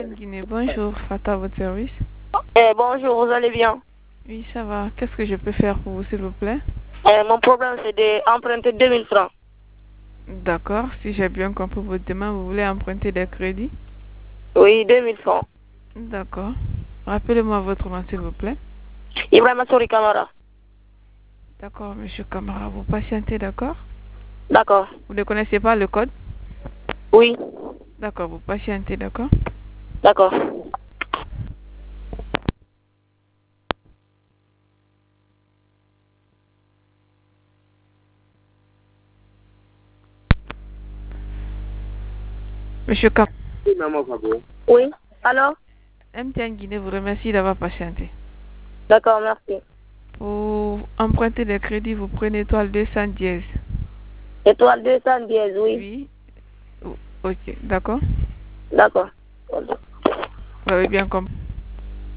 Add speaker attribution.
Speaker 1: Guinée, bonjour, Fata, à votre service.
Speaker 2: Bonjour, vous allez bien?
Speaker 1: Oui, ça va. Qu'est-ce que je peux faire pour vous, s'il vous plaît?
Speaker 2: Mon problème, c'est d'emprunter 2000 francs.
Speaker 1: D'accord, si j'ai bien compris votre demande, vous voulez emprunter des crédits?
Speaker 2: Oui, 2000 francs.
Speaker 1: D'accord. Rappelez-moi votre nom, s'il vous plaît.
Speaker 2: Ibrahima Sori Camara.
Speaker 1: D'accord, monsieur Camara, vous patientez, d'accord?
Speaker 2: D'accord.
Speaker 1: Vous ne connaissez pas le code?
Speaker 2: Oui,
Speaker 1: D'accord, vous patientez, d'accord?
Speaker 2: d'accord.
Speaker 1: Monsieur Camara,
Speaker 2: Oui, alors?
Speaker 1: MTN Guinée vous remercie d'avoir patienté.
Speaker 2: D'accord, merci.
Speaker 1: Pour emprunter des crédits, vous prenez étoile 200 dièse.
Speaker 2: Étoile 210, oui.
Speaker 1: Oui. Ok, d'accord.
Speaker 2: D'accord.
Speaker 1: Vous avez bien compris.